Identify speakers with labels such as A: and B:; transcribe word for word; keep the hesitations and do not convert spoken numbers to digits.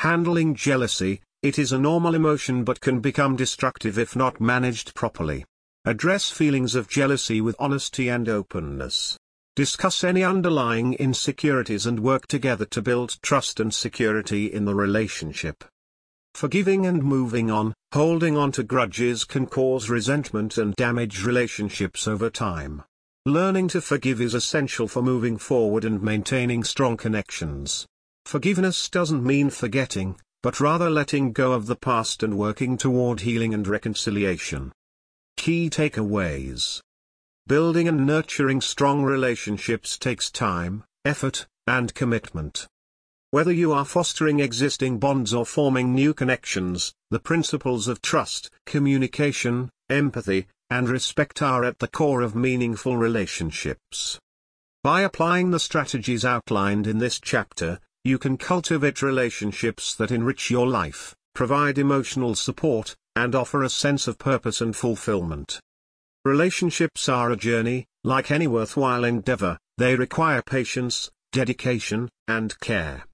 A: Handling jealousy: it is a normal emotion but can become destructive if not managed properly. Address feelings of jealousy with honesty and openness. Discuss any underlying insecurities and work together to build trust and security in the relationship. Forgiving and moving on: holding on to grudges can cause resentment and damage relationships over time. Learning to forgive is essential for moving forward and maintaining strong connections. Forgiveness doesn't mean forgetting, but rather letting go of the past and working toward healing and reconciliation. Key takeaways. Building and nurturing strong relationships takes time, effort, and commitment. Whether you are fostering existing bonds or forming new connections, the principles of trust, communication, empathy, and respect are at the core of meaningful relationships. By applying the strategies outlined in this chapter, you can cultivate relationships that enrich your life, provide emotional support, and offer a sense of purpose and fulfillment. Relationships are a journey. Like any worthwhile endeavor, they require patience, dedication, and care.